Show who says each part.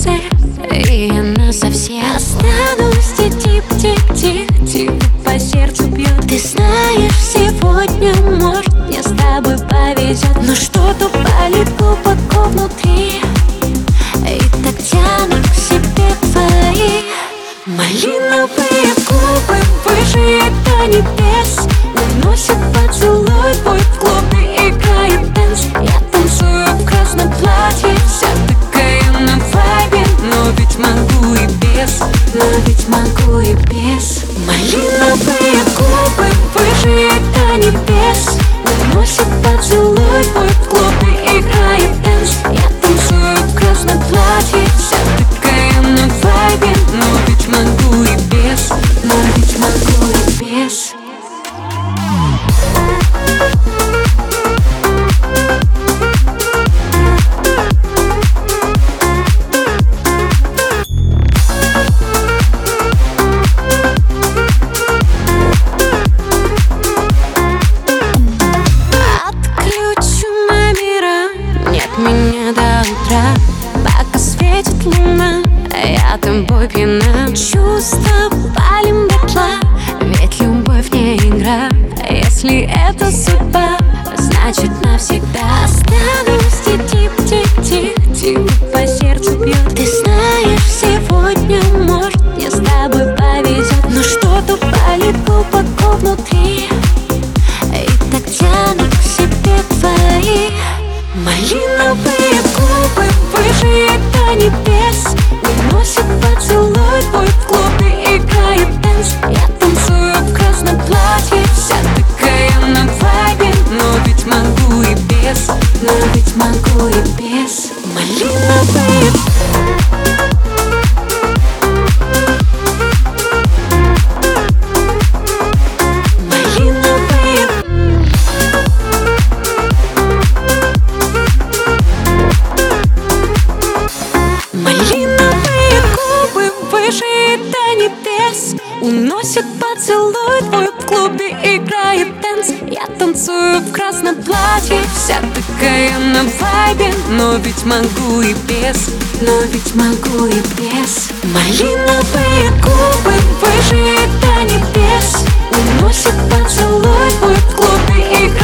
Speaker 1: сердце, и она совсем. Останусь тихо-тихо-тихо по сердцу бьет. Ты знаешь, сегодня, может, мне с тобой повезет, но что-то болит глубоко внутри, и так тянут к себе твои малиновые губы. Выше до небес уносит поцелуй твой. В клубе играет дэнс, я танцую в красном платье, вся такая на вайбе. Но ведь могу и без, но ведь могу и без. Малиновые губы, выше до небес уносит поцелуй твой. В клубе играет дэнс, я танцую в красном платье, вся такая на вайбе. Но ведь могу и без, но ведь могу и без. Меня до утра, пока светит луна, я тобой пьяна. Чувства палим дотла, ведь любовь не игра. Если это судьба, значит навсегда. Останусь тихо-тихо-тихо по сердцу бьет. Ты знаешь, сегодня, может, мне с тобой повезет, но что-то болит глубоко внутри, и так тянут к себе твои малиновые губы. Выше до небес уносит поцелуй твой. В клубе играет дэнс, я танцую в красном платье, вся такая на вайбе. Но ведь могу и без, но ведь могу и без. Малиновые уносит поцелуй твой. В клубе играет дэнс, я танцую в красном платье, вся такая на вайбе. Но ведь могу и без, но ведь могу и без. Малиновые губы, выше до небес уносит поцелуй твой. В клубе